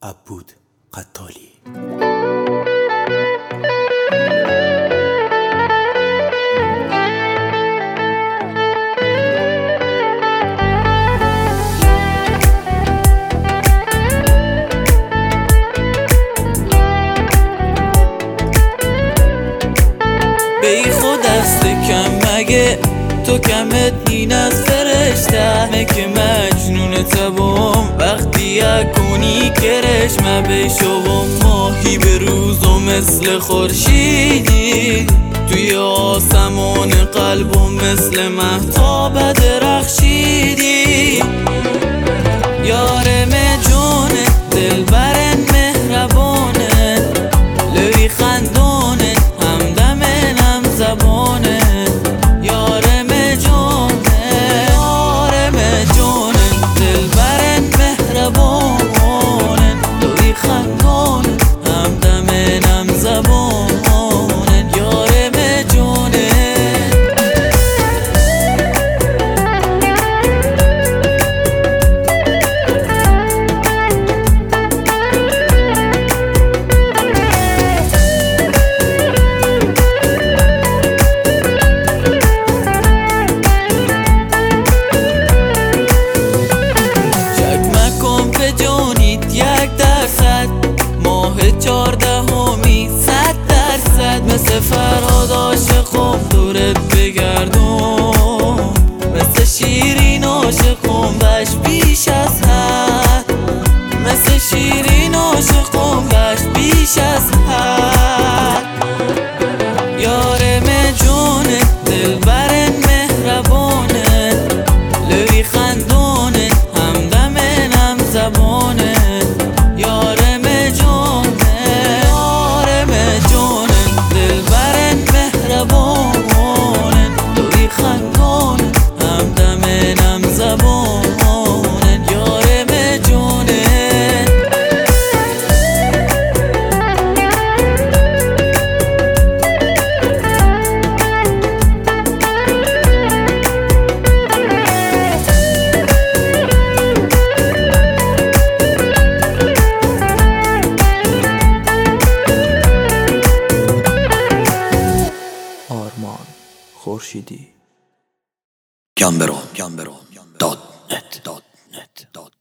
عبود قتالی. بی خود دست کم مگه تو کمت نین از فرشته مگه مجنون تبام وقتی اکنی کرش مبشوم ماهی به روز و مثل خورشیدی توی آسمان قلبم مثل مهتاب درخشیدی یارم جونه دلبرن مهربانه لوی خندونه همدمنم زبانه یارم جونه دلبرن مهربانه لوی خندونه همدمنم زبانه یارم جونه ماه 14 100% مثل فرهاد عاشقم دورت بگردم مثل شیرین عاشقم بش بیش از حد مثل شیرین عاشقم بش بیش از حد یارم جونه دلبرن مهربانه لوی خندونه همدمنم زبانه آرمان خورشیدی. گمبرون .net